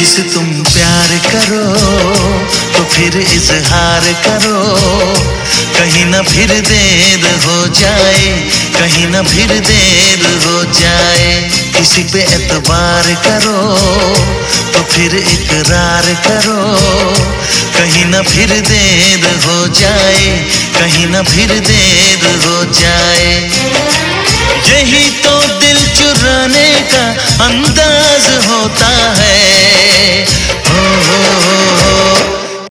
से तुम प्यार करो तो फिर इजहार करो, कहीं ना फिर देर हो जाए, कहीं ना फिर देर हो जाए। किसी पे एतबार करो तो फिर इकरार करो, कहीं ना फिर देर हो जाए, कहीं ना फिर देर हो जाए। यही तो दिल चुराने का अंदाज होता है। हो